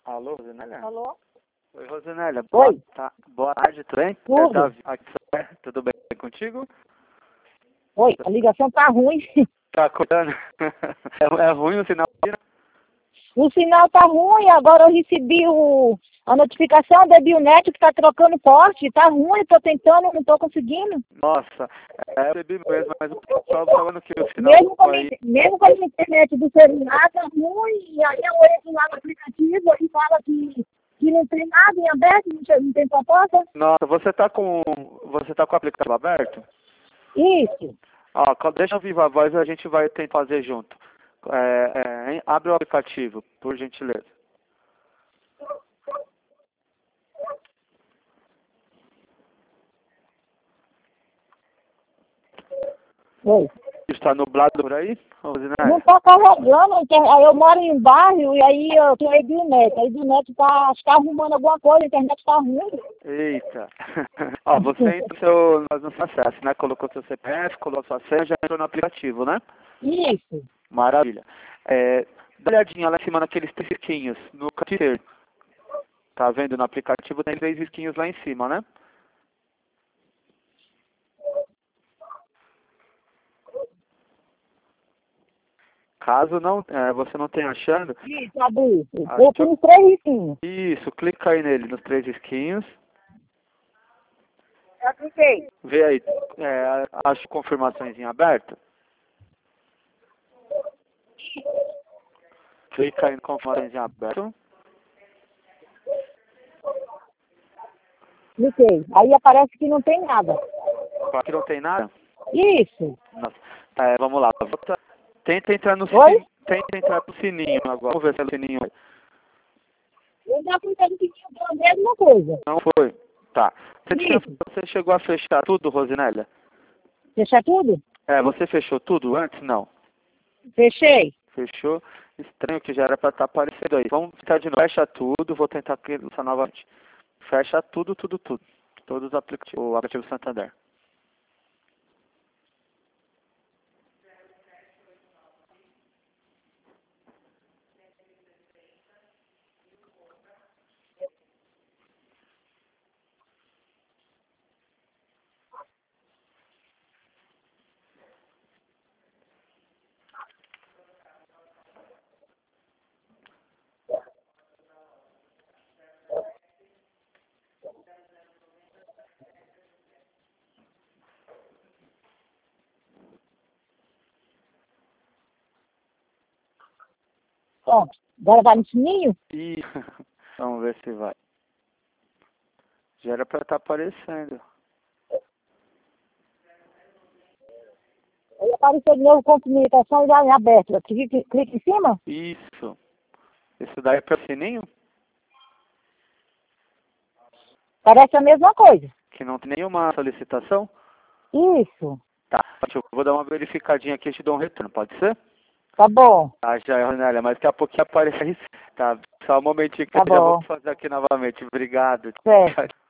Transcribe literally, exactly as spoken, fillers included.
Alô, Rosinélia? Alô? Oi, Rosinélia. Oi. Boa, tá. Boa tarde, tudo bem? Tudo. É Davi, aqui, tudo bem contigo? Oi, a ligação tá ruim. Tá acordando? É, é ruim o sinal? O sinal tá ruim, agora eu recebi o, a notificação da Bionet que tá trocando porte. Tá ruim, tô tentando, não tô conseguindo. Nossa, é, eu percebi mesmo, mas o pessoal falando que o sinal Mesmo com, a, aí... mesmo com a internet do celular tá ruim, e aí eu entro lá no aplicativo e fala que, que não tem nada em aberto, não tem, não tem proposta. Nossa, você tá com... Você tá com o aplicativo aberto? Isso. Ó, co- deixa eu viva a voz e a gente vai tentar fazer junto. É, é, hein? Abre o aplicativo, por gentileza. Oi. Está nublado por aí, Não Rosinélia? tá carregando, então, aí eu moro em um bairro e aí eu tenho a Bionet. A Bionet tá, acho que tá arrumando alguma coisa, a internet tá ruim. Eita. Ó, você entrou no seu, no seu acesso, né? Colocou seu C P F, colocou sua senha, já entrou no aplicativo, né? Isso. Maravilha. É, dá uma olhadinha lá em cima naqueles três risquinhos, no canto esquerdo. Tá vendo? No aplicativo tem três risquinhos lá em cima, né? Caso não, é, você não tenha achando, Isso, Adu. ah, Eu deixa fui eu- nos três risquinhos. isso, clica aí nele, nos três risquinhos. Já cliquei. Vê aí, é, acho confirmações em aberto. Clica aí em confirmações em aberto. Cliquei. Aí aparece que não tem nada. Aqui não tem nada. Isso. Nossa. É, vamos lá. Volta. Tenta entrar no Oi? sininho. Tenta entrar pro sininho agora. Vamos ver se é o sininho. Eu já cliquei no sininho, deu a mesma coisa. Não foi? Tá. Você, tinha- Isso. você chegou a fechar tudo, Rosinélia? Fechar tudo? É, você fechou tudo antes? Não. Fechei. Fechou. Estranho que já era pra estar aparecendo aí. Vamos ficar de novo. Fecha tudo. Vou tentar clicar novamente. Fecha tudo, tudo, tudo. Todos os aplicativos. O aplicativo Santander. Pronto. Agora vai no sininho? E vamos ver se vai. Já era pra estar aparecendo. Aí apareceu de novo com comunicação já em aberto. Clique, clique em cima? Isso. Isso daí é para sininho? Parece a mesma coisa. Que não tem nenhuma solicitação? Isso. Tá. Eu vou dar uma verificadinha aqui e te dou um retorno, pode ser? Tá bom. Tá, já é, Ronélia, mas daqui a pouquinho aparece aí. Tá, só um momentinho que Tá eu já vou bom. fazer aqui novamente. Obrigado. Certo.